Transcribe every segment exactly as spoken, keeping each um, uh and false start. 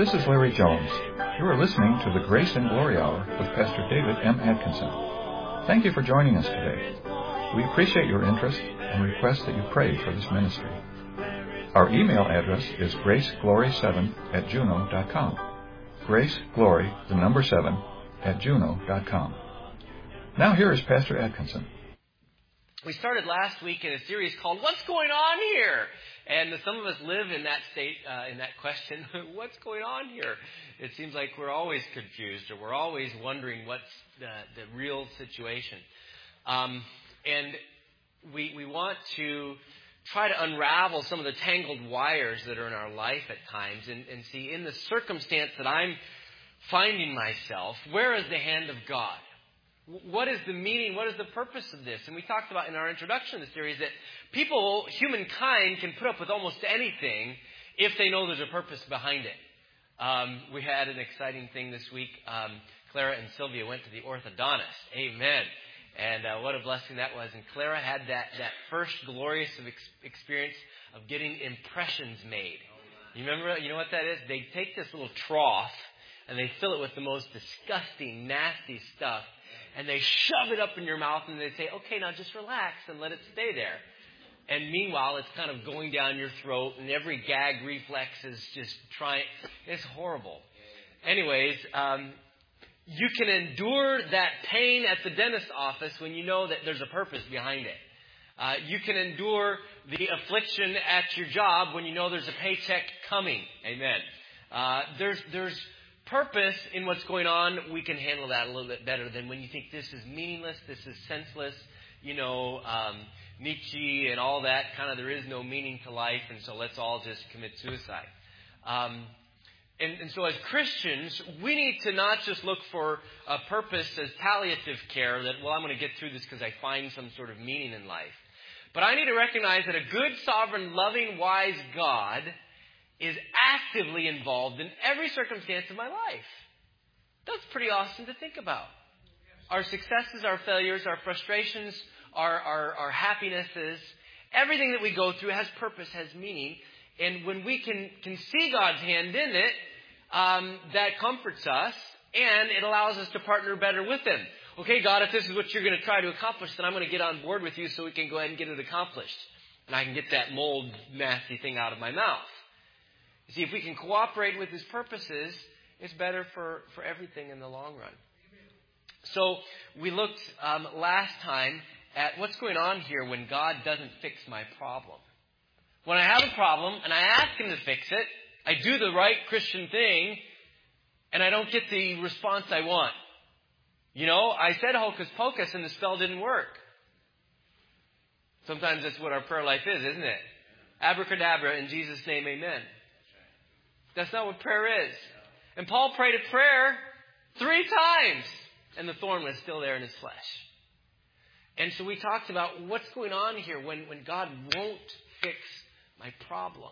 This is Larry Jones. You are listening to the Grace and Glory Hour with Pastor David M. Atkinson. Thank you for joining us today. We appreciate your interest and request that you pray for this ministry. Our email address is graceglory seven at juno dot com. Graceglory, the number seven, at juno dot com. Now here is Pastor Atkinson. We started last week in a series called What's Going On Here? And some of us live in that state, uh, in that question, what's going on here? It seems like we're always confused, or we're always wondering what's the, the real situation. Um, and we we want to try to unravel some of the tangled wires that are in our life at times and, and see in the circumstance that I'm finding myself, where is the hand of God? What is the meaning? What is the purpose of this? And we talked about in our introduction to the series that people, humankind, can put up with almost anything if they know there's a purpose behind it. Um, we had an exciting thing this week. Um, Clara and Sylvia went to the orthodontist. Amen. And uh, what a blessing that was. And Clara had that, that first glorious of ex- experience of getting impressions made. You remember, you know what that is? They take this little trough and they fill it with the most disgusting, nasty stuff. And they shove it up in your mouth and they say, okay, now just relax and let it stay there. And meanwhile, it's kind of going down your throat and every gag reflex is just trying. It's horrible. Anyways, um, you can endure that pain at the dentist's office when you know that there's a purpose behind it. Uh, you can endure the affliction at your job when you know there's a paycheck coming. Amen. Uh, there's, there's, purpose in what's going on. We can handle that a little bit better than when you think this is meaningless, this is senseless, you know, um, Nietzsche and all that, kind of there is no meaning to life, and so let's all just commit suicide. Um, and, and so as Christians, we need to not just look for a purpose as palliative care, that, well, I'm going to get through this because I find some sort of meaning in life. But I need to recognize that a good, sovereign, loving, wise God is actively involved in every circumstance of my life. That's pretty awesome to think about. Our successes, our failures, our frustrations, our, our, our happinesses, everything that we go through has purpose, has meaning. And when we can, can see God's hand in it, um, that comforts us and it allows us to partner better with Him. Okay, God, if this is what you're going to try to accomplish, then I'm going to get on board with you so we can go ahead and get it accomplished. And I can get that mold, nasty thing out of my mouth. You see, if we can cooperate with His purposes, it's better for, for everything in the long run. So we looked um, last time at what's going on here when God doesn't fix my problem. When I have a problem and I ask Him to fix it, I do the right Christian thing, and I don't get the response I want. You know, I said hocus pocus and the spell didn't work. Sometimes that's what our prayer life is, isn't it? Abracadabra, in Jesus' name, amen. That's not what prayer is. And Paul prayed a prayer three times, and the thorn was still there in his flesh. And so we talked about what's going on here when, when God won't fix my problem.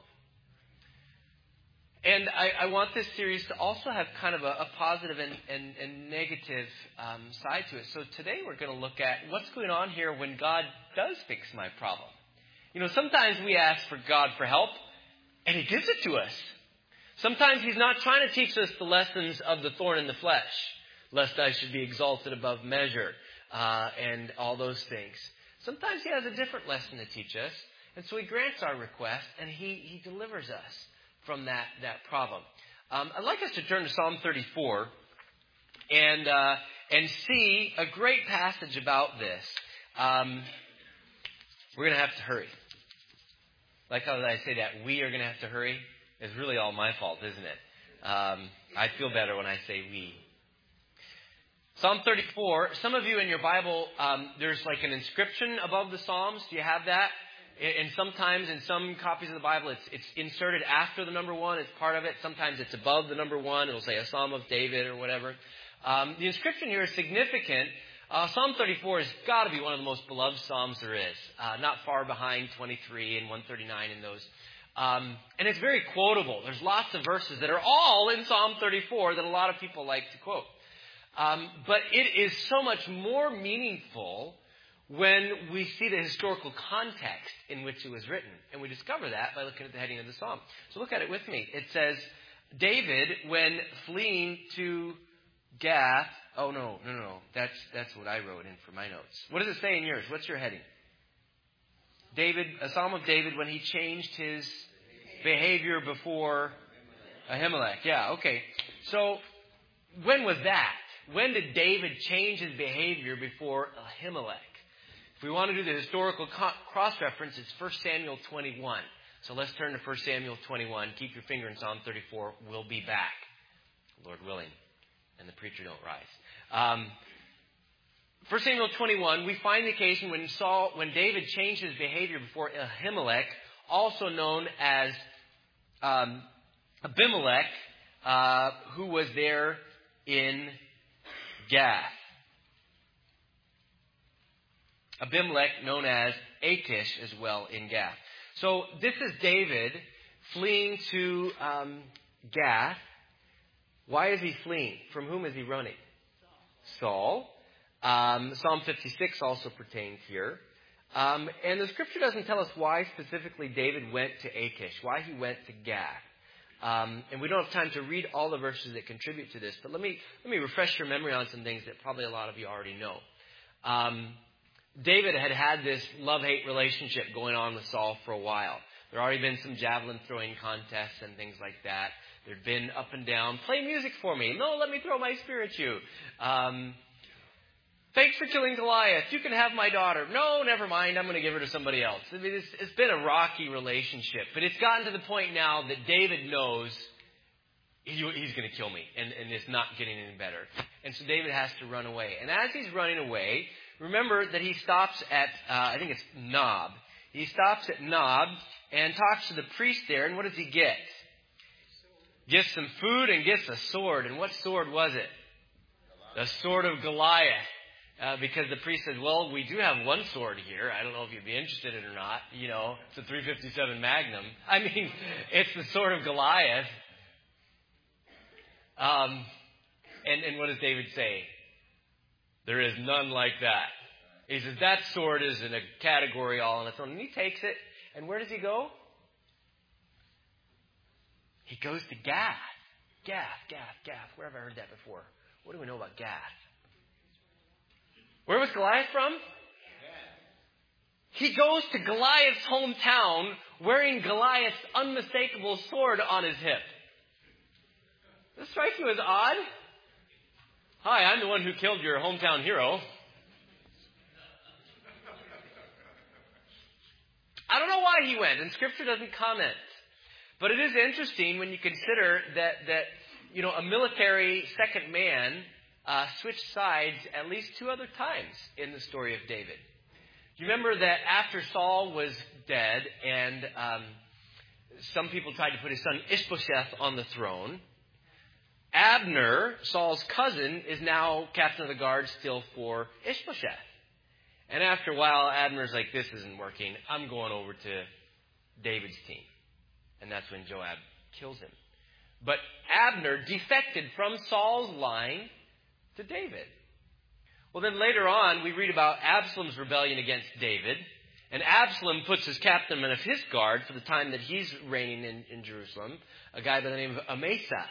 And I, I want this series to also have kind of a, a positive and, and, and negative um, side to it. So today we're going to look at what's going on here when God does fix my problem. You know, sometimes we ask for God for help, and He gives it to us. Sometimes He's not trying to teach us the lessons of the thorn in the flesh, lest I should be exalted above measure, uh, and all those things. Sometimes He has a different lesson to teach us, and so He grants our request, and He, he delivers us from that, that problem. Um, I'd like us to turn to Psalm thirty-four and uh, and see a great passage about this. Um, we're going to have to hurry. Like how did I say that? We are going to have to hurry. It's really all my fault, isn't it? Um, I feel better when I say we. Psalm thirty-four. Some of you in your Bible, um, there's like an inscription above the Psalms. Do you have that? And sometimes in some copies of the Bible, it's, it's inserted after the number one. It's part of it. Sometimes it's above the number one. It'll say a Psalm of David or whatever. Um, the inscription here is significant. Uh, Psalm thirty-four has got to be one of the most beloved Psalms there is. Uh, not far behind twenty-three and one thirty-nine in those. Um, and it's very quotable. There's lots of verses that are all in Psalm thirty-four that a lot of people like to quote. Um, but it is so much more meaningful when we see the historical context in which it was written. And we discover that by looking at the heading of the psalm. So look at it with me. It says, David, when fleeing to Gath, oh no, no, no, that's that's what I wrote in for my notes. What does it say in yours? What's your heading? David, a Psalm of David when he changed his behavior before Ahimelech. Yeah, okay. So, when was that? When did David change his behavior before Ahimelech? If we want to do the historical cross-reference, it's First Samuel twenty-one. So let's turn to First Samuel twenty-one. Keep your finger in Psalm thirty-four. We'll be back, Lord willing, and the preacher don't rise. Um, First Samuel twenty-one, we find the occasion when Saul, when David changed his behavior before Ahimelech, also known as um, Abimelech, uh, who was there in Gath. Abimelech, known as Achish as well in Gath. So this is David fleeing to um, Gath. Why is he fleeing? From whom is he running? Saul. Um, Psalm fifty-six also pertains here. Um, and the scripture doesn't tell us why specifically David went to Achish, why he went to Gath. Um, and we don't have time to read all the verses that contribute to this, but let me let me refresh your memory on some things that probably a lot of you already know. Um, David had had this love-hate relationship going on with Saul for a while. There had already been some javelin throwing contests and things like that. There'd been up and down. Play music for me. No, let me throw my spear at you. Um, thanks for killing Goliath. You can have my daughter. No, never mind. I'm going to give her to somebody else. I mean, it's, it's been a rocky relationship. But it's gotten to the point now that David knows he, he's going to kill me. And, and it's not getting any better. And so David has to run away. And as he's running away, remember that he stops at, uh, I think it's Nob. He stops at Nob and talks to the priest there. And what does he get? Gets some food and gets a sword. And what sword was it? The sword of Goliath. Uh, because the priest said, well, we do have one sword here. I don't know if you'd be interested in it or not. You know, it's a three fifty-seven Magnum. I mean, it's the sword of Goliath. Um, and, and what does David say? There is none like that. He says, that sword is in a category all on its own. And he takes it. And where does he go? He goes to Gath. Gath, Gath, Gath. Where have I heard that before? What do we know about Gath? Where was Goliath from? He goes to Goliath's hometown wearing Goliath's unmistakable sword on his hip. Does this strike you as odd? Hi, I'm the one who killed your hometown hero. I don't know why he went, and Scripture doesn't comment. But it is interesting when you consider that, that you know, a military second man uh, switched sides at least two other times in the story of David. Do you remember that after Saul was dead and um, some people tried to put his son Ishbosheth on the throne, Abner, Saul's cousin, is now captain of the guard still for Ishbosheth. And after a while, Abner's like, this isn't working. I'm going over to David's team. And that's when Joab kills him. But Abner defected from Saul's line to David. Well, then later on, we read about Absalom's rebellion against David. And Absalom puts his captain of his guard for the time that he's reigning in, in Jerusalem, a guy by the name of Amasa.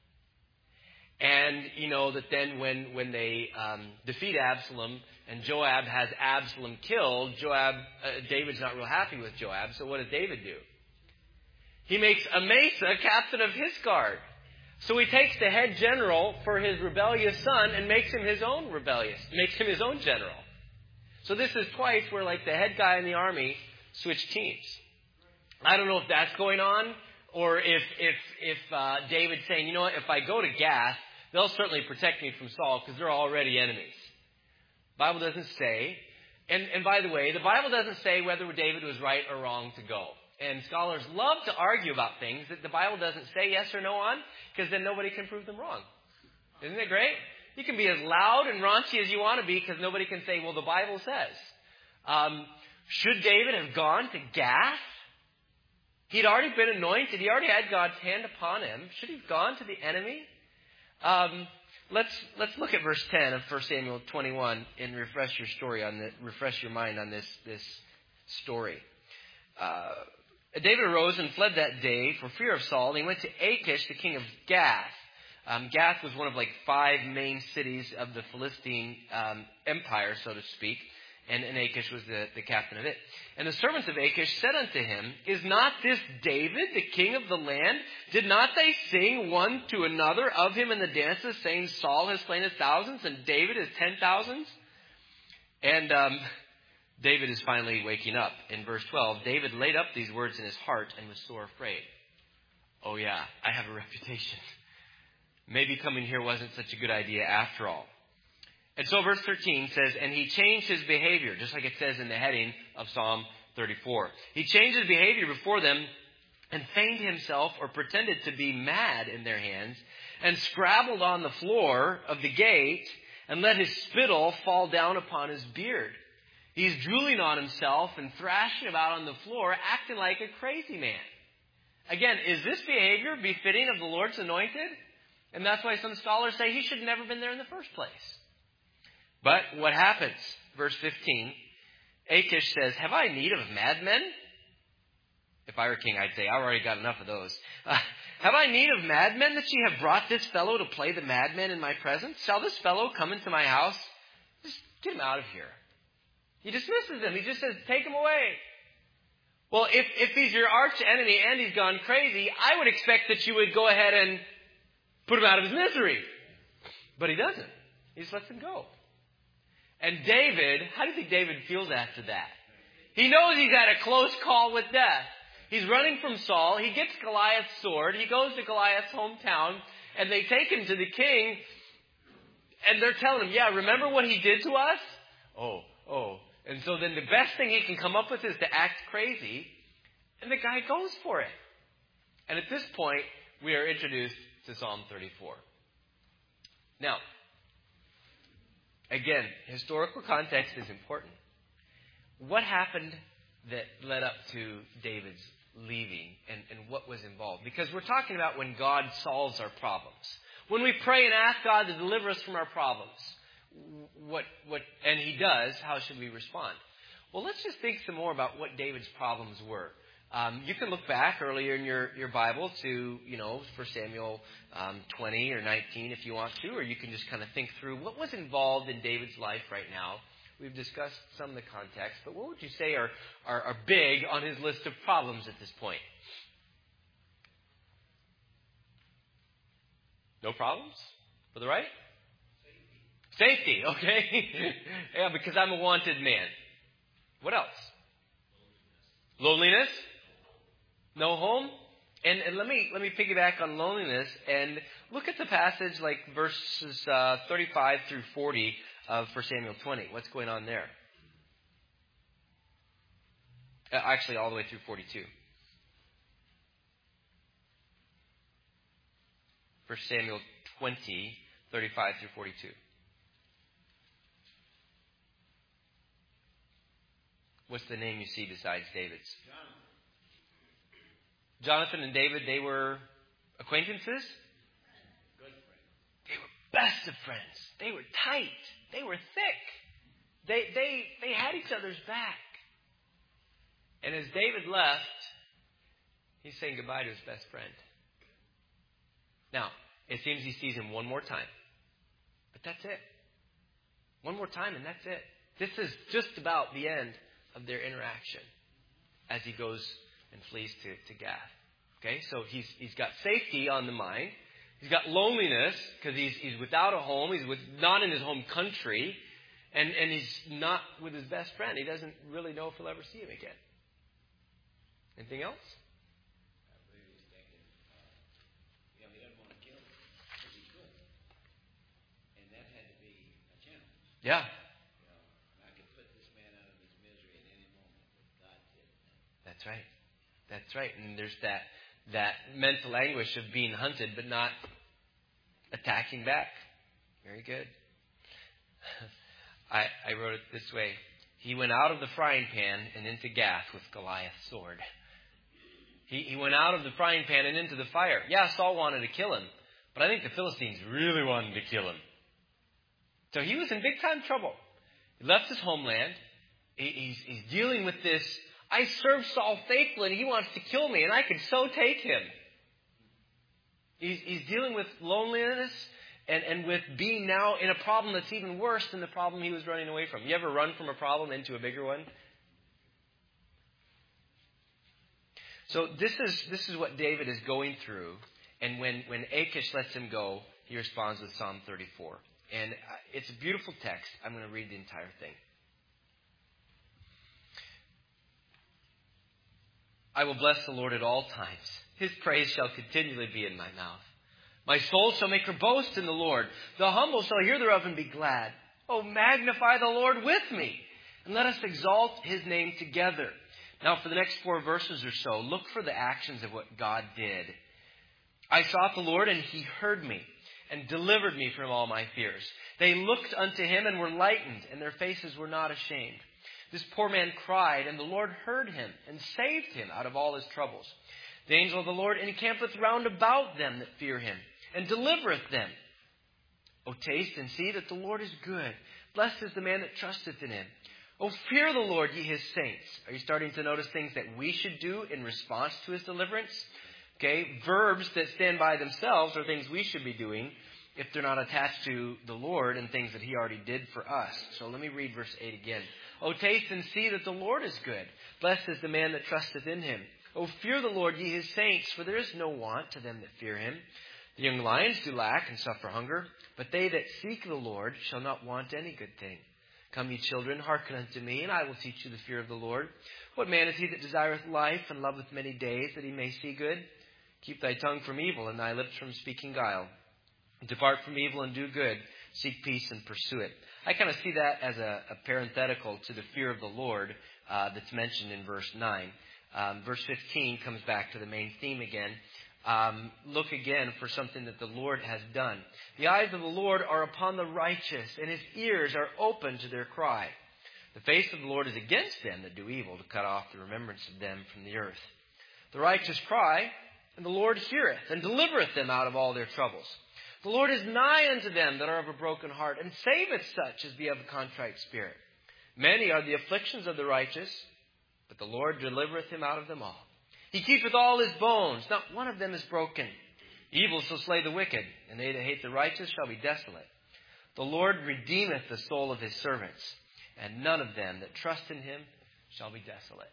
And you know that then when, when they um, defeat Absalom and Joab has Absalom killed, Joab, uh, David's not real happy with Joab. So what does David do? He makes Amasa captain of his guard. So he takes the head general for his rebellious son and makes him his own rebellious, makes him his own general. So this is twice where like the head guy in the army switched teams. I don't know if that's going on or if if if uh, David's saying, you know what, if I go to Gath, they'll certainly protect me from Saul because they're already enemies. The Bible doesn't say. And, and by the way, the Bible doesn't say whether David was right or wrong to go. And scholars love to argue about things that the Bible doesn't say yes or no on, because then nobody can prove them wrong. Isn't it great? You can be as loud and raunchy as you want to be, because nobody can say, well, the Bible says. Um, should David have gone to Gath? He'd already been anointed. He already had God's hand upon him. Should he have gone to the enemy? Um, let's let's look at verse ten of First Samuel twenty-one and refresh your story on the refresh your mind on this this story. Uh, David arose and fled that day for fear of Saul. And he went to Achish, the king of Gath. Um, Gath was one of like five main cities of the Philistine um, empire, so to speak. And, and Achish was the, the captain of it. And the servants of Achish said unto him, Is not this David, the king of the land? Did not they sing one to another of him in the dances, saying, Saul has slain his thousands, and David his ten thousands? And um, David is finally waking up. In verse twelve, David laid up these words in his heart and was sore afraid. Oh yeah, I have a reputation. Maybe coming here wasn't such a good idea after all. And so verse thirteen says, and he changed his behavior, just like it says in the heading of Psalm thirty-four. He changed his behavior before them and feigned himself or pretended to be mad in their hands and scrabbled on the floor of the gate and let his spittle fall down upon his beard. He's drooling on himself and thrashing about on the floor, acting like a crazy man. Again, is this behavior befitting of the Lord's anointed? And that's why some scholars say he should have never been there in the first place. But what happens? Verse fifteen, Achish says, Have I need of madmen? If I were king, I'd say, I already got enough of those. Uh, have I need of madmen that ye have brought this fellow to play the madman in my presence? Shall this fellow come into my house? Just get him out of here. He dismisses him. He just says, take him away. Well, if, if he's your arch enemy and he's gone crazy, I would expect that you would go ahead and put him out of his misery. But he doesn't. He just lets him go. And David, how do you think David feels after that? He knows he's at a close call with death. He's running from Saul. He gets Goliath's sword. He goes to Goliath's hometown. And they take him to the king. And they're telling him, yeah, remember what he did to us? Oh, oh. And so then the best thing he can come up with is to act crazy. And the guy goes for it. And at this point, we are introduced to Psalm thirty-four. Now, again, historical context is important. What happened that led up to David's leaving and, and what was involved? Because we're talking about when God solves our problems. When we pray and ask God to deliver us from our problems, what, what, and He does, how should we respond? Well, let's just think some more about what David's problems were. Um, you can look back earlier in your, your Bible to, you know, First Samuel um, twenty or nineteen if you want to, or you can just kind of think through what was involved in David's life right now. We've discussed some of the context, but what would you say are, are, are big on his list of problems at this point? No problems? For the right? Safety, Safety okay. Yeah, because I'm a wanted man. What else? Loneliness. Loneliness? No home? And, and let me let me piggyback on loneliness and look at the passage like verses uh, thirty-five through forty of First Samuel twenty. What's going on there? Uh, actually, all the way through forty-two. First Samuel twenty, thirty-five through forty-two. What's the name you see besides David's? Jonathan and David, they were acquaintances? Good friends. They were best of friends. They were tight. They were thick. They, they, they had each other's back. And as David left, he's saying goodbye to his best friend. Now, it seems he sees him one more time. But that's it. One more time and that's it. This is just about the end of their interaction as he goes and flees to, to Gath. Okay, so he's he's got safety on the mind. He's got loneliness because he's he's without a home. He's with, not in his home country, and and he's not with his best friend. He doesn't really know if he'll ever see him again. Anything else? I believe he's thinking, uh, you know, he doesn't want to kill him because he could, and that had to be a challenge. Yeah. You know, I could put this man out of his misery at any moment, but God did. That's right. That's right. And there's that that mental anguish of being hunted but not attacking back. Very good. I, I wrote it this way. He went out of the frying pan and into Gath with Goliath's sword. He, he went out of the frying pan and into the fire. Yeah, Saul wanted to kill him, but I think the Philistines really wanted to kill him. So he was in big time trouble. He left his homeland. He, he's, he's dealing with this I served Saul faithfully and he wants to kill me and I can so take him. He's, he's dealing with loneliness and, and with being now in a problem that's even worse than the problem he was running away from. You ever run from a problem into a bigger one? So this is this is what David is going through. And when, when Achish lets him go, he responds with Psalm thirty-four. And it's a beautiful text. I'm going to read the entire thing. I will bless the Lord at all times. His praise shall continually be in my mouth. My soul shall make her boast in the Lord. The humble shall hear thereof and be glad. Oh, magnify the Lord with me, and let us exalt his name together. Now, for the next four verses or so, look for the actions of what God did. I sought the Lord, and he heard me, and delivered me from all my fears. They looked unto him and were lightened, and their faces were not ashamed. This poor man cried, and the Lord heard him, and saved him out of all his troubles. The angel of the Lord encampeth round about them that fear him, and delivereth them. O taste and see that the Lord is good. Blessed is the man that trusteth in him. O fear the Lord, ye his saints. Are you starting to notice things that we should do in response to his deliverance? Okay, verbs that stand by themselves are things we should be doing if they're not attached to the Lord and things that he already did for us. So let me read verse eight again. O taste and see that the Lord is good. Blessed is the man that trusteth in him. O fear the Lord, ye his saints, for there is no want to them that fear him. The young lions do lack and suffer hunger, but they that seek the Lord shall not want any good thing. Come, ye children, hearken unto me, and I will teach you the fear of the Lord. What man is he that desireth life and loveth many days, that he may see good? Keep thy tongue from evil, and thy lips from speaking guile. Depart from evil and do good. Seek peace and pursue it. I kind of see that as a, a parenthetical to the fear of the Lord uh, that's mentioned in verse nine. Um, verse fifteen comes back to the main theme again. Um, look again for something that the Lord has done. The eyes of the Lord are upon the righteous, and his ears are open to their cry. The face of the Lord is against them that do evil, to cut off the remembrance of them from the earth. The righteous cry, and the Lord heareth, and delivereth them out of all their troubles. The Lord is nigh unto them that are of a broken heart, and saveth such as be of a contrite spirit. Many are the afflictions of the righteous, but the Lord delivereth him out of them all. He keepeth all his bones, not one of them is broken. Evil shall slay the wicked, and they that hate the righteous shall be desolate. The Lord redeemeth the soul of his servants, and none of them that trust in him shall be desolate.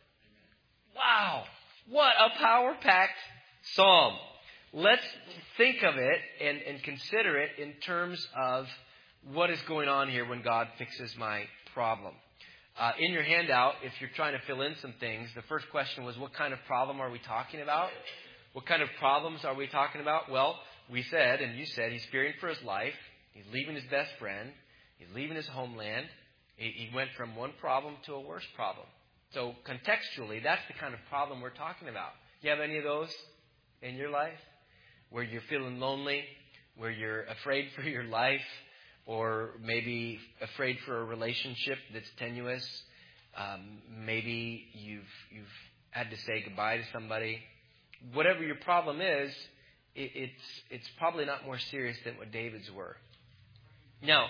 Wow! What a power-packed psalm. Let's think of it and, and consider it in terms of what is going on here when God fixes my problem. Uh, in your handout, if you're trying to fill in some things, the first question was, what kind of problem are we talking about? What kind of problems are we talking about? Well, we said, and you said, he's fearing for his life. He's leaving his best friend. He's leaving his homeland. He, he went from one problem to a worse problem. So contextually, that's the kind of problem we're talking about. Do you have any of those in your life? Where you're feeling lonely, where you're afraid for your life, or maybe afraid for a relationship that's tenuous. Um, maybe you've you've had to say goodbye to somebody. Whatever your problem is, it, it's it's probably not more serious than what David's were. Now,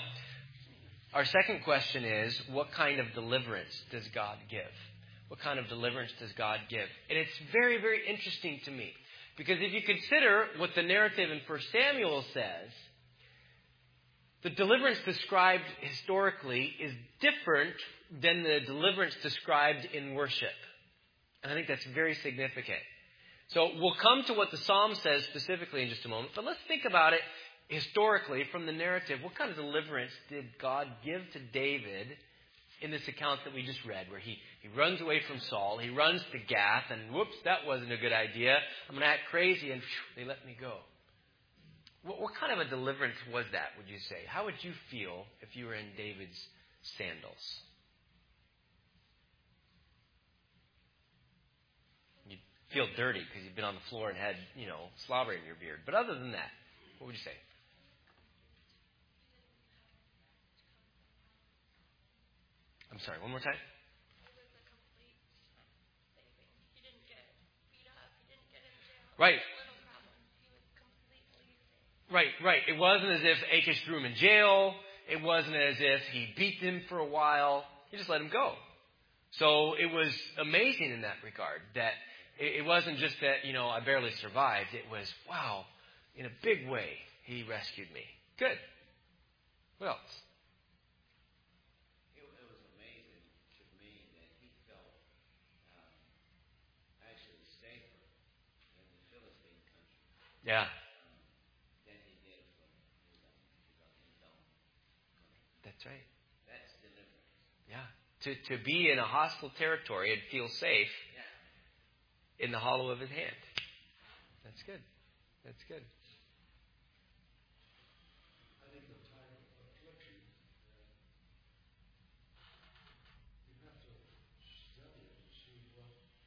our second question is, what kind of deliverance does God give? What kind of deliverance does God give? And it's very, very interesting to me. Because if you consider what the narrative in First Samuel says, the deliverance described historically is different than the deliverance described in worship. And I think that's very significant. So we'll come to what the Psalm says specifically in just a moment. But let's think about it historically from the narrative. What kind of deliverance did God give to David in this account that we just read, where he, he runs away from Saul, he runs to Gath, and whoops, that wasn't a good idea. I'm going to act crazy, and phew, they let me go. What, what kind of a deliverance was that, would you say? How would you feel if you were in David's sandals? You'd feel dirty because you'd been on the floor and had, you know, slobber in your beard. But other than that, what would you say? I'm sorry, one more time? It was a complete saving. He didn't get beat up. He didn't get in jail. Right. Little problem. He was completely saved. Right, right. It wasn't as if Achish threw him in jail. It wasn't as if he beat him for a while. He just let him go. So it was amazing in that regard that it wasn't just that, you know, I barely survived. It was, wow, in a big way, he rescued me. Good. What else? It, it was amazing to me that he felt um, actually safer in the Philistine country Yeah. um, than he did from his own, his own, his own country. That's right. That's deliverance. Yeah. To to be in a hostile territory and feel safe Yeah. in the hollow of his hand. That's good. That's good. I think the time of affliction, uh, you have to study it to see what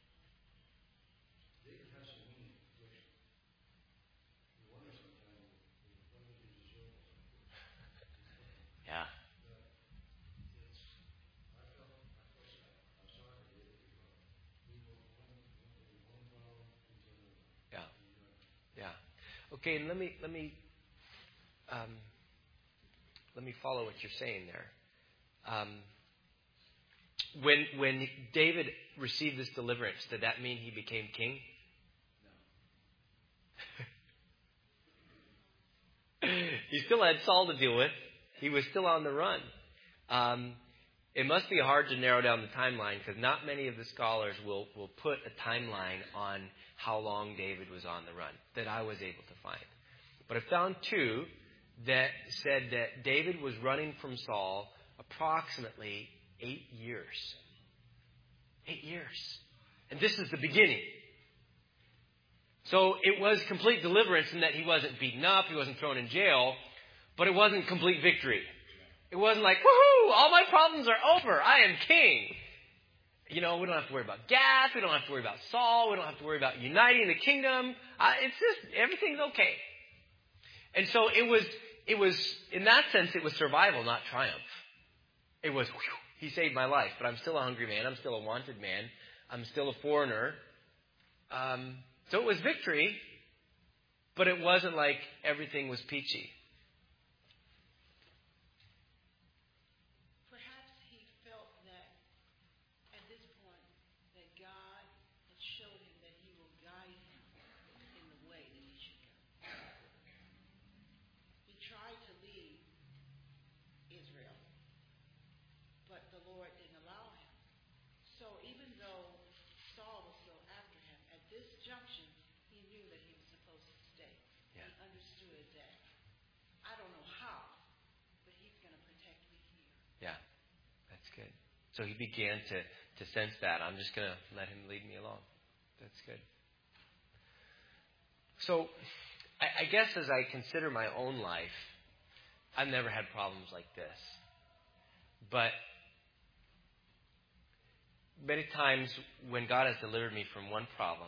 David has some meaning affliction. You wonder sometimes what did he deserve? Yeah. But it's, I felt, I felt sad. I'm sorry for David because we go one, one problem into another. Yeah. And, uh, Yeah. Okay, and let me let me um, let me follow what you're saying there. Um, when when David received this deliverance, did that mean he became king? No. He still had Saul to deal with. He was still on the run. Um, it must be hard to narrow down the timeline because not many of the scholars will, will put a timeline on how long David was on the run that I was able to find. But I found two that said that David was running from Saul approximately eight years. Eight years. And this is the beginning. So it was complete deliverance in that he wasn't beaten up, he wasn't thrown in jail, but it wasn't complete victory. It wasn't like, woohoo, all my problems are over, I am king. You know, we don't have to worry about Gath, we don't have to worry about Saul, we don't have to worry about uniting the kingdom. Uh, it's just, everything's okay. And so it was, it was, in that sense, it was survival, not triumph. It was, whew, he saved my life, but I'm still a hungry man, I'm still a wanted man, I'm still a foreigner. Um... So it was victory, but it wasn't like everything was peachy. Perhaps he felt that at this point that God had showed him that he will guide him in the way that he should go. He tried to lead Israel, but the Lord didn't allow him. So even though Saul was still after him, at this junction, he knew that he was supposed to stay. Yeah. He understood that. I don't know how, but he's going to protect me here. Yeah, that's good. So he began to, to sense that. I'm just going to let him lead me along. That's good. So I, I guess as I consider my own life, I've never had problems like this. But many times when God has delivered me from one problem,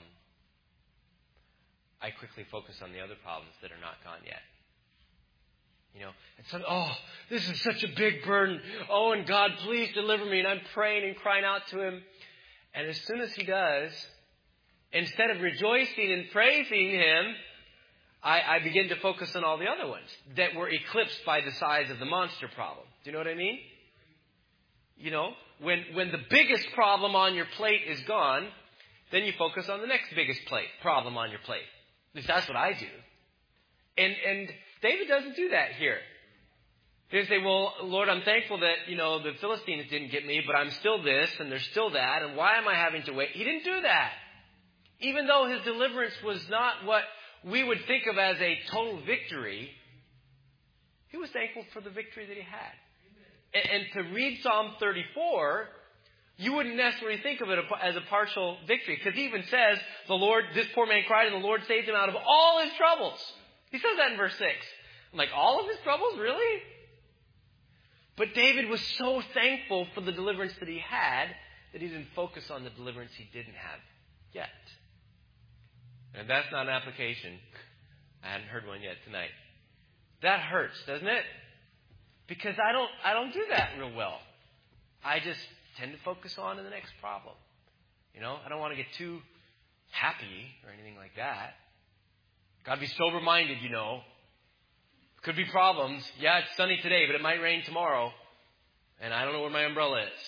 I quickly focus on the other problems that are not gone yet. You know, and so, oh, this is such a big burden. Oh, and God, please deliver me. And I'm praying and crying out to Him. And as soon as He does, instead of rejoicing and praising Him, I, I begin to focus on all the other ones that were eclipsed by the size of the monster problem. Do you know what I mean? You know, when when the biggest problem on your plate is gone, then you focus on the next biggest plate problem on your plate. At least that's what I do. And and David doesn't do that here. He doesn't say, well, Lord, I'm thankful that, you know, the Philistines didn't get me, but I'm still this and there's still that, and why am I having to wait? He didn't do that. Even though his deliverance was not what we would think of as a total victory, he was thankful for the victory that he had. And, and to read Psalm thirty-four, you wouldn't necessarily think of it as a partial victory, because he even says, the Lord, this poor man cried and the Lord saved him out of all his troubles. He says that in verse six. I'm like, all of his troubles? Really? But David was so thankful for the deliverance that he had that he didn't focus on the deliverance he didn't have yet. And that's not an application. I hadn't heard one yet tonight. That hurts, doesn't it? Because I don't I don't do that real well. I just tend to focus on in the next problem. You know, I don't want to get too happy or anything like that. Got to be sober-minded, you know. Could be problems. Yeah, it's sunny today, but it might rain tomorrow. And I don't know where my umbrella is.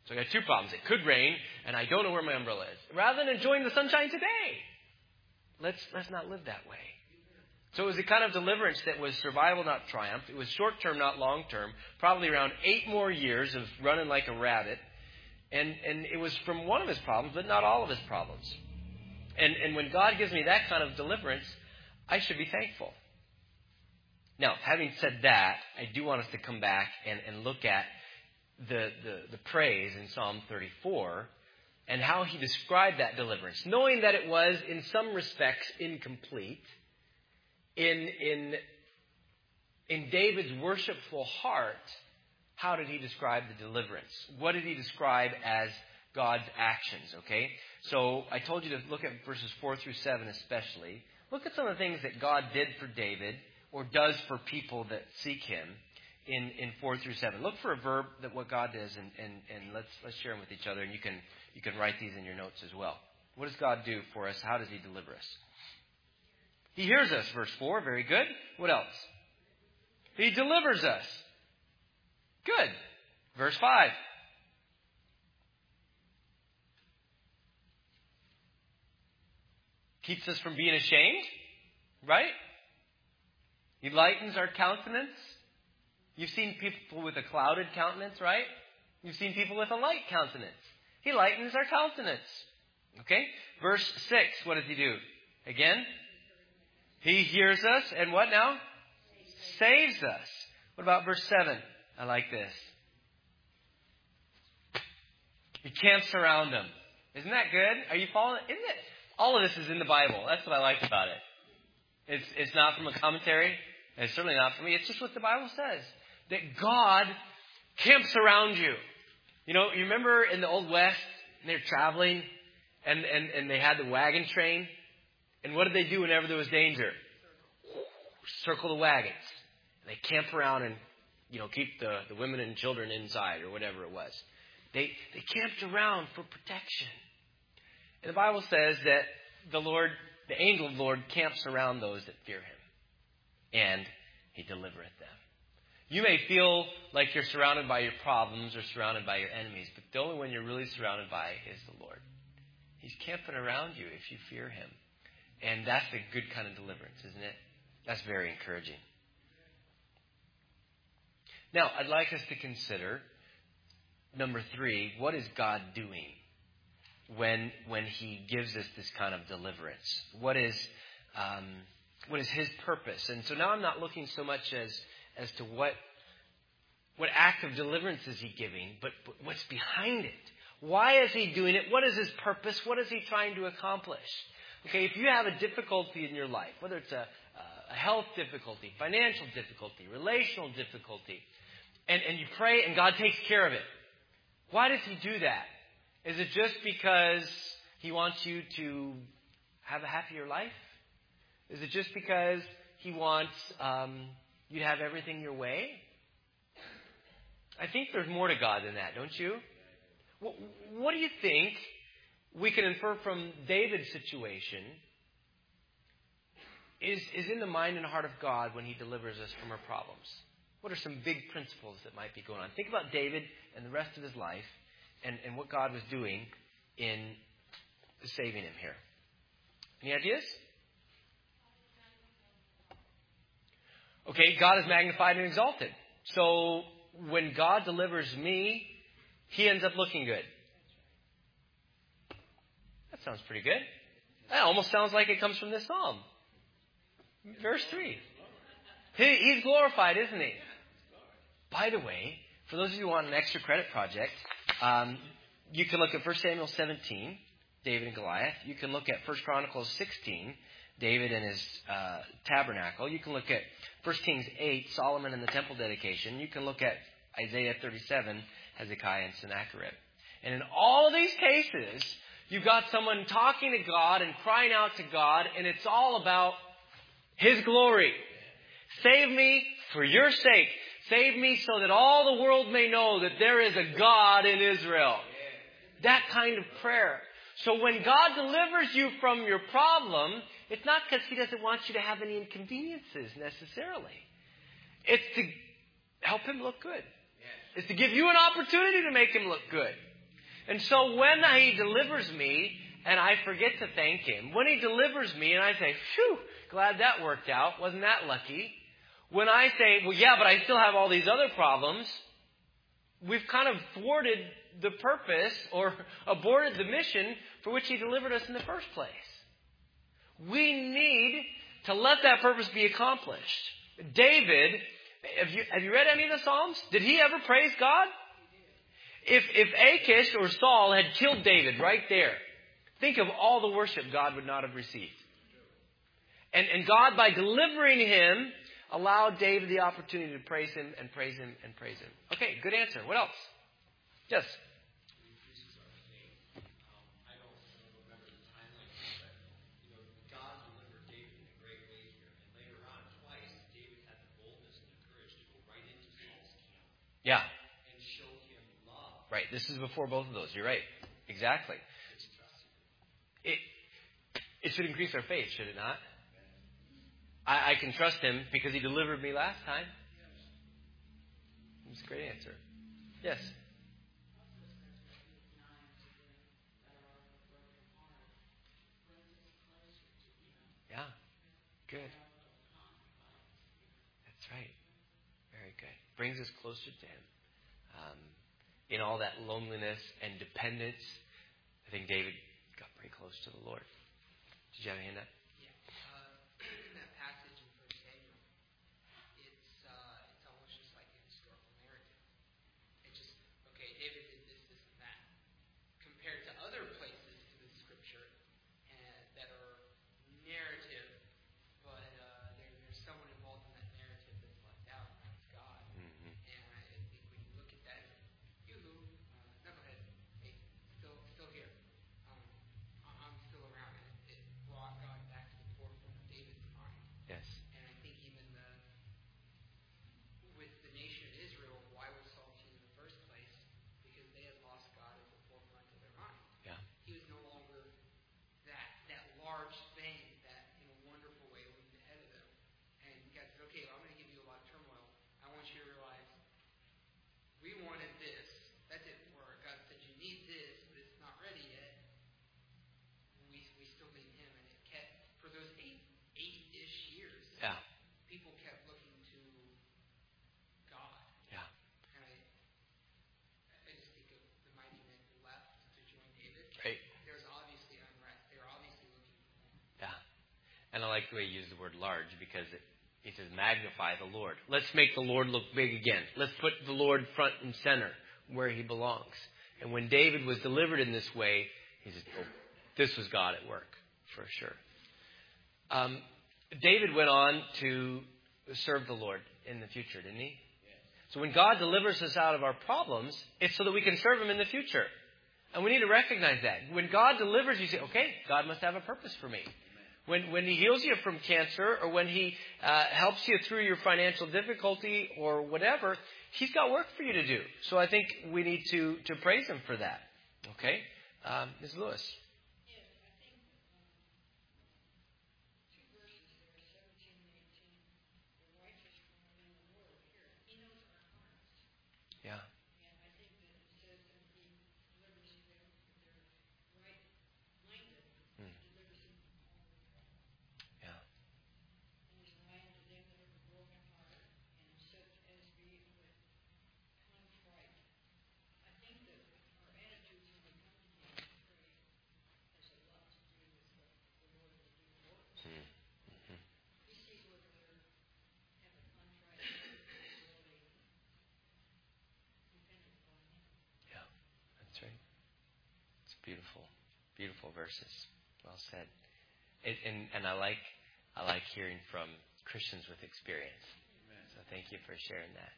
So I got two problems. It could rain, and I don't know where my umbrella is. Rather than enjoying the sunshine today, let's let's not live that way. So it was a kind of deliverance that was survival, not triumph. It was short-term, not long-term. Probably around eight more years of running like a rabbit. And and it was from one of his problems, but not all of his problems. And and when God gives me that kind of deliverance, I should be thankful. Now, having said that, I do want us to come back and, and look at the, the, the praise in Psalm thirty-four and how he described that deliverance, knowing that it was in some respects incomplete. In in in David's worshipful heart, how did he describe the deliverance? What did he describe as God's actions? Okay, so I told you to look at verses four through seven especially. Look at some of the things that God did for David or does for people that seek him in, in four through seven. Look for a verb that what God does, and, and, and let's let's share them with each other, and you can you can write these in your notes as well. What does God do for us? How does he deliver us? He hears us, verse four. Very good. What else? He delivers us. Good. Verse five. Keeps us from being ashamed. Right? He lightens our countenance. You've seen people with a clouded countenance, right? You've seen people with a light countenance. He lightens our countenance. Okay? Verse six. What does he do? Again? He hears us, and what now? Saves us. What about verse seven? I like this. He camps around them. Isn't that good? Are you following? Isn't it? All of this is in the Bible. That's what I like about it. It's it's not from a commentary. And it's certainly not from me. It's just what the Bible says. That God camps around you. You know, you remember in the Old West, they were traveling, and, and, and they had the wagon train. And what did they do whenever there was danger? Circle the wagons. They camp around and, you know, keep the, the women and children inside or whatever it was. They they camped around for protection. And the Bible says that the Lord, the angel of the Lord, camps around those that fear him. And he delivereth them. You may feel like you're surrounded by your problems or surrounded by your enemies, but the only one you're really surrounded by is the Lord. He's camping around you if you fear him. And that's a good kind of deliverance, isn't it? That's very encouraging. Now, I'd like us to consider, number three, what is God doing when when he gives us this kind of deliverance? What is um, what is his purpose? And so now I'm not looking so much as as to what what act of deliverance is he giving, but, but what's behind it. Why is he doing it? What is his purpose? What is he trying to accomplish? Okay, if you have a difficulty in your life, whether it's a, a health difficulty, financial difficulty, relational difficulty, and, and you pray and God takes care of it, why does he do that? Is it just because he wants you to have a happier life? Is it just because he wants um, you to have everything your way? I think there's more to God than that, don't you? What, what do you think we can infer from David's situation is, is in the mind and heart of God when he delivers us from our problems? What are some big principles that might be going on? Think about David and the rest of his life and, and what God was doing in saving him here. Any ideas? Okay, God is magnified and exalted. So when God delivers me, he ends up looking good. That sounds pretty good. That almost sounds like it comes from this psalm. Verse three. He, he's glorified, isn't he? By the way, for those of you who want an extra credit project, um, you can look at First Samuel seventeen, David and Goliath. You can look at First Chronicles sixteen, David and his uh, tabernacle. You can look at First Kings eight, Solomon and the temple dedication. You can look at Isaiah thirty-seven, Hezekiah and Sennacherib. And in all of these cases, you've got someone talking to God and crying out to God, and it's all about his glory. Save me for your sake. Save me so that all the world may know that there is a God in Israel. That kind of prayer. So when God delivers you from your problem, it's not because he doesn't want you to have any inconveniences necessarily. It's to help him look good. It's to give you an opportunity to make him look good. And so when he delivers me and I forget to thank him, when he delivers me and I say, phew, glad that worked out, wasn't that lucky? When I say, well, yeah, but I still have all these other problems, we've kind of thwarted the purpose or aborted the mission for which he delivered us in the first place. We need to let that purpose be accomplished. David, have you, have you read any of the Psalms? Did he ever praise God? If, if Achish or Saul had killed David right there, think of all the worship God would not have received. And, and God, by delivering him, allowed David the opportunity to praise him and praise him and praise him. Okay, good answer. What else? Yes. Yeah. And show him love. Right. This is before both of those. You're right. Exactly. It it should increase our faith, should it not? I, I can trust him because he delivered me last time. That's a great answer. Yes. Yeah. Good. That's right. Very good. Brings us closer to him. Um, in all that loneliness and dependence, I think David got pretty close to the Lord. Did you have a hand up? Yeah. Uh, in that passage in First Samuel, it's uh, it's almost just like a historical narrative. It's just, okay, David did this, this, and that. Compared to other places in the Scripture uh, that are narrative, but uh, there, there's someone involved in that narrative that's left out, and that's God. Mm-hmm. And I think when you look at that, you who, uh, no, go ahead. Hey, still, still here. Um, I- I'm still around. It, it brought God back to the forefront of David's mind. Yes. And I think even the, with the nation of Israel, why was Saul king in the first place? Because they had lost God at the forefront of their mind. Yeah. He was no longer that that large thing that, in a wonderful way, loomed ahead of them. And God said, okay, I'm going to give you a lot of turmoil. I want you to realize, we wanted this. That's it for it. God said, you need this, but it's not ready yet. We we still need him. And it kept, for those eight, eight-ish years, Yeah. people kept looking to God. Yeah. And I, I just think of the mighty men who left to join David. Right. There's obviously unrest. They're obviously looking for more. Yeah. And I like the way you use the word large because it, it says magnify the Lord. Let's make the Lord look big again. Let's put the Lord front and center where he belongs. And when David was delivered in this way, he said, oh, this was God at work, for sure. Um, David went on to serve the Lord in the future, didn't he? So when God delivers us out of our problems, it's so that we can serve him in the future. And we need to recognize that. When God delivers you, say, okay, God must have a purpose for me. When when he heals you from cancer or when he uh, helps you through your financial difficulty or whatever, he's got work for you to do. So I think we need to, to praise him for that. Okay? Um, Miz Lewis. Yes, I think um, two verses there, seventeen and eighteen. The righteous one in the Lord here. He knows our hearts. Yeah. And I think that it says that he delivers them if they're right-minded. Hmm. He delivers them from all their trouble. Yeah. And he's nigh to them that have a broken heart, and such as be with contrite. I think that our attitudes when we come to him to pray has a lot to do with what the Lord will do for us. Hmm. Mm-hmm. He sees whether they're have a contrite heart or really dependent upon him. Yeah. That's right. It's beautiful. Beautiful verses. Well said. It, and and I like I like hearing from Christians with experience. So thank you for sharing that.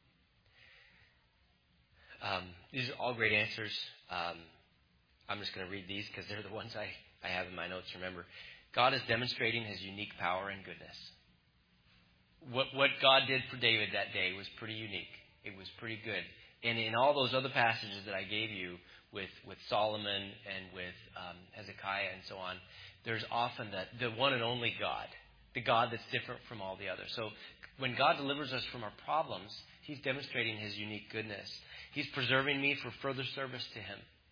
Um, these are all great answers. Um, I'm just going to read these because they're the ones I, I have in my notes. Remember, God is demonstrating his unique power and goodness. What what God did for David that day was pretty unique. It was pretty good. And in all those other passages that I gave you with, with Solomon and with um, Hezekiah and so on, there's often that the one and only God, the God that's different from all the others. So when God delivers us from our problems, he's demonstrating his unique goodness. He's preserving me for further service to him.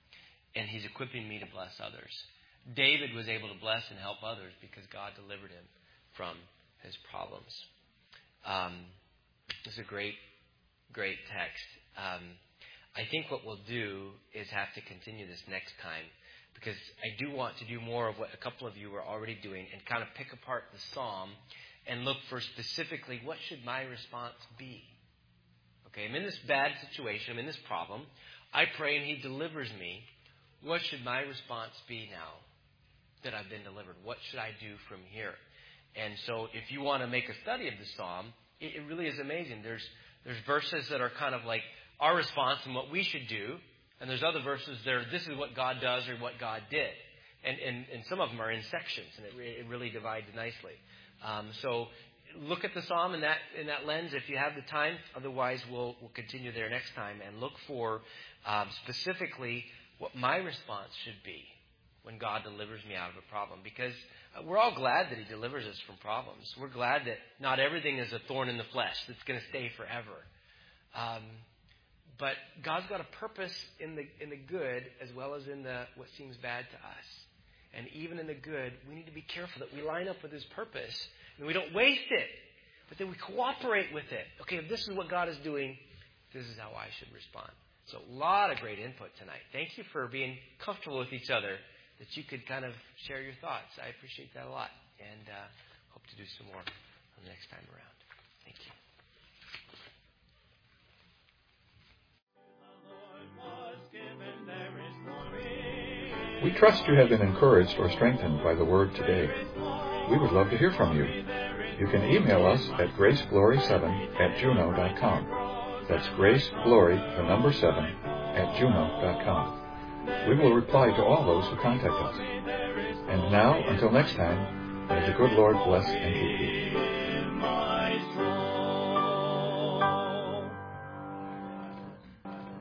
and He's equipping me to bless others. David was able to bless and help others because God delivered him from his problems. Um, this is a great, great text. Um, I think what we'll do is have to continue this next time, because I do want to do more of what a couple of you are already doing and kind of pick apart the psalm and look for specifically what should my response be. Okay, I'm in this bad situation, I'm in this problem. I pray and He delivers me. What should my response be now that I've been delivered? What should I do from here? And so if you want to make a study of the psalm, it, it really is amazing. There's there's verses that are kind of like our response and what we should do. And there's other verses that are, this is what God does or what God did. And and, and some of them are in sections, and it, re- it really divides nicely. Um, so look at the psalm in that in that lens if you have the time. Otherwise, we'll we'll continue there next time and look for um, specifically what my response should be when God delivers me out of a problem. Because we're all glad that He delivers us from problems. We're glad that not everything is a thorn in the flesh that's going to stay forever. Um, but God's got a purpose in the in the good as well as in the what seems bad to us. And even in the good, we need to be careful that we line up with His purpose and we don't waste it, but then we cooperate with it. Okay, if this is what God is doing, this is how I should respond. So a lot of great input tonight. Thank you for being comfortable with each other, that you could kind of share your thoughts. I appreciate that a lot, and uh, hope to do some more the next time around. Thank you. We trust you have been encouraged or strengthened by the Word today. We would love to hear from you. You can email us at graceglory seven at juno dot com. That's graceglory, the number seven, at juno dot com. We will reply to all those who contact us. And now, until next time, may the good Lord bless and keep you.